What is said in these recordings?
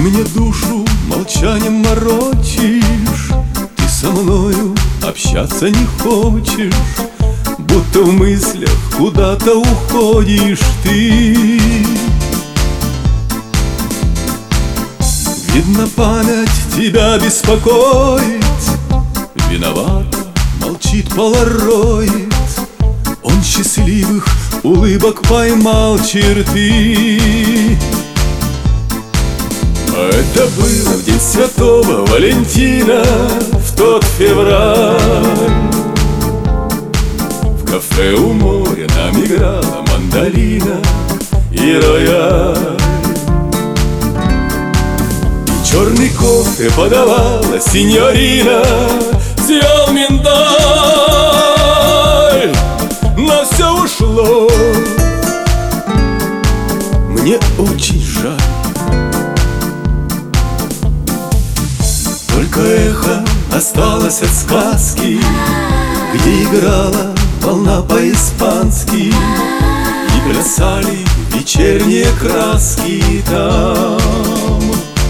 мне душу молчанием морочишь, ты со мною общаться не хочешь, будто в мыслях куда-то уходишь ты. Видно, память тебя беспокоит, виновата, молчит полароид. Он счастливых улыбок поймал черты. Это было в день Святого Валентина, в тот февраль. В кафе у моря нам играла мандолина и рояль. И черный кофе подавала синьорина, сиял миндаль. Но все ушло, мне очень жаль. Только эхо осталось от сказки, где играла волна по-испански и плясали вечерние краски там.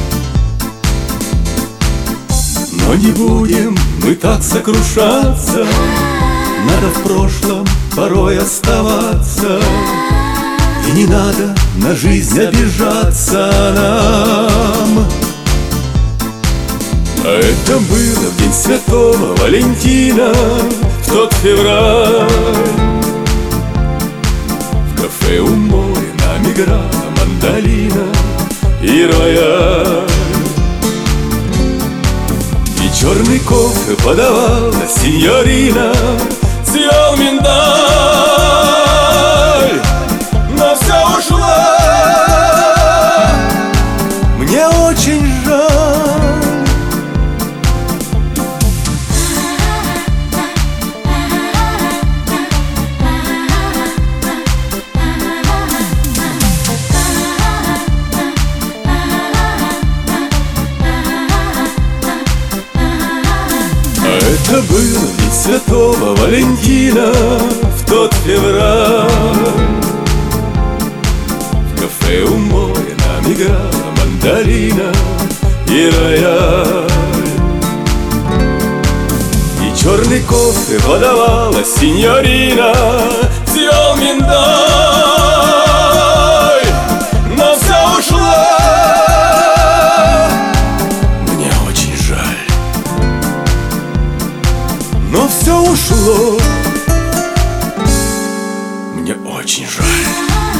Но не будем мы так сокрушаться, надо в прошлом порой оставаться. И не надо на жизнь обижаться нам. А это было в день Святого Валентина, в тот февраль. В кафе у моря нам играла мандолина и рояль. И черный кофе подавала синьорина, сиял миндаль. Но все ушло, мне очень жаль. Это было в день Святого Валентина, в тот февраль. В кафе у моря нам играла мандолина и рояль. И черный кофе подавала синьорина, сиял миндаль. Но все ушло, мне очень жаль. Но все ушло, мне очень жаль.